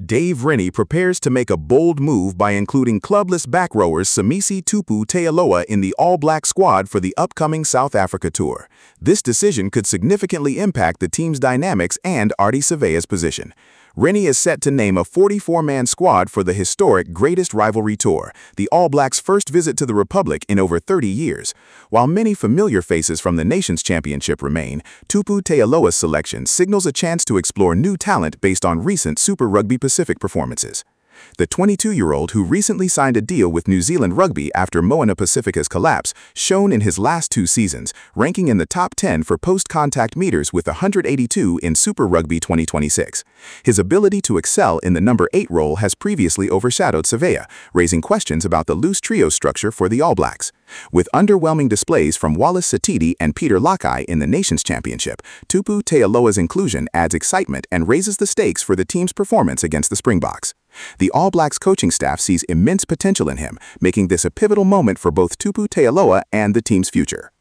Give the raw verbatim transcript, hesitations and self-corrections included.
Dave Rennie prepares to make a bold move by including clubless back rowers Samisi Tupu Tealoa in the All-Black squad for the upcoming South Africa tour. This decision could significantly impact the team's dynamics and Ardie Savea's position. Rennie is set to name a forty-four man squad for the historic Greatest Rivalry Tour, the All Blacks' first visit to the Republic in over thirty years. While many familiar faces from the Nations Championship remain, Tupu Tealoa's selection signals a chance to explore new talent based on recent Super Rugby Pacific performances. The twenty-two-year-old, who recently signed a deal with New Zealand Rugby after Moana Pacifica's collapse, shone in his last two seasons, ranking in the top ten for post-contact meters with one hundred eighty-two in Super Rugby twenty twenty-six. His ability to excel in the number eight role has previously overshadowed Savea, raising questions about the loose trio structure for the All Blacks. With underwhelming displays from Wallace Satiti and Peter Lakai in the Nations Championship, Tupu Tealoa's inclusion adds excitement and raises the stakes for the team's performance against the Springboks. The All Blacks coaching staff sees immense potential in him, making this a pivotal moment for both Tupu Tealoa and the team's future.